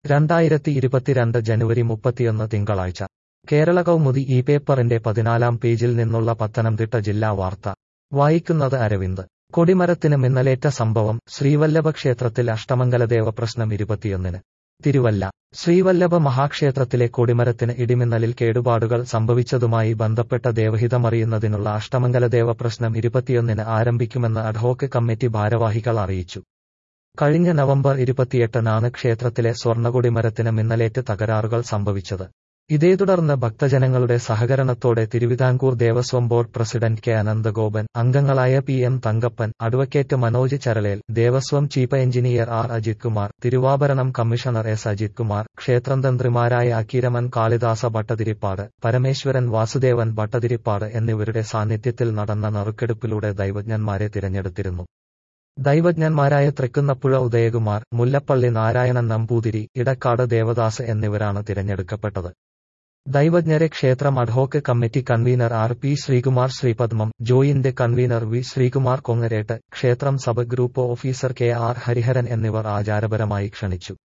2022 ജനുവരി 31 തിങ്കളാഴ്ച കേരള കൗമുദി ഈ പേപ്പറിന്റെ 14-ാം പേജിൽ നിന്നുള്ള പത്തനംതിട്ട ജില്ലാ വാർത്ത വായിക്കുന്നത് അരവിന്ദ്. കൊടിമരത്തിന് മിന്നലേറ്റ സംഭവം, ശ്രീവല്ലഭ ക്ഷേത്രത്തിൽ അഷ്ടമംഗലദേവ പ്രശ്നം 21-ന്. തിരുവല്ല. ശ്രീവല്ലഭ മഹാക്ഷേത്രത്തിലെ കൊടിമരത്തിന് ഇടിമിന്നലിൽ കേടുപാടുകൾ സംഭവിച്ചതുമായി ബന്ധപ്പെട്ട ദേവഹിതമറിയുന്നതിനുള്ള അഷ്ടമംഗലദേവ പ്രശ്നം 21-ന് ആരംഭിക്കുമെന്ന് അഡ്ഹോക് കമ്മിറ്റി ഭാരവാഹികൾ അറിയിച്ചു. കഴിഞ്ഞ നവംബർ 28-നാണ് ക്ഷേത്രത്തിലെ സ്വർണ്ണകൊടിമരത്തിന് മിന്നലേറ്റ് തകരാറുകൾ സംഭവിച്ചത്. ഇതേ തുടർന്ന് ഭക്തജനങ്ങളുടെ സഹകരണത്തോടെ Thiruvithamkoor Devaswom board president K Ananthagopan, അംഗങ്ങളായ PM Thankappan, advocate Manoj Charalel, Devaswom chief engineer R Ajith Kumar, Thiruvabharanam commissioner S Ajith Kumar, ക്ഷേത്രതന്ത്രിമാരായ അക്കീരമൻ കാളിദാസ ഭട്ടതിരിപ്പാട്, പരമേശ്വരൻ വാസുദേവൻ ഭട്ടതിരിപ്പാട് എന്നിവരുടെ സാന്നിധ്യത്തിൽ നടന്ന നറുക്കെടുപ്പിലൂടെ ദൈവജ്ഞന്മാരെ തിരഞ്ഞെടുത്തിരുന്നു. ദൈവജ്ഞന്മാരായ തൃക്കുന്നപ്പുഴ ഉദയകുമാർ, മുല്ലപ്പള്ളി നാരായണൻ നമ്പൂതിരി, ഇടക്കാട് ദേവദാസ് എന്നിവരാണ് തിരഞ്ഞെടുക്കപ്പെട്ടത്. ദൈവജ്ഞരെ ക്ഷേത്രം ad hoc committee convener R.P. Sreekumar Sreepadmam, joint convener V. Sreekumar Kongarett, ക്ഷേത്രം sub group officer K.R. Hariharan എന്നിവർ ആചാരപരമായി ക്ഷണിച്ചു.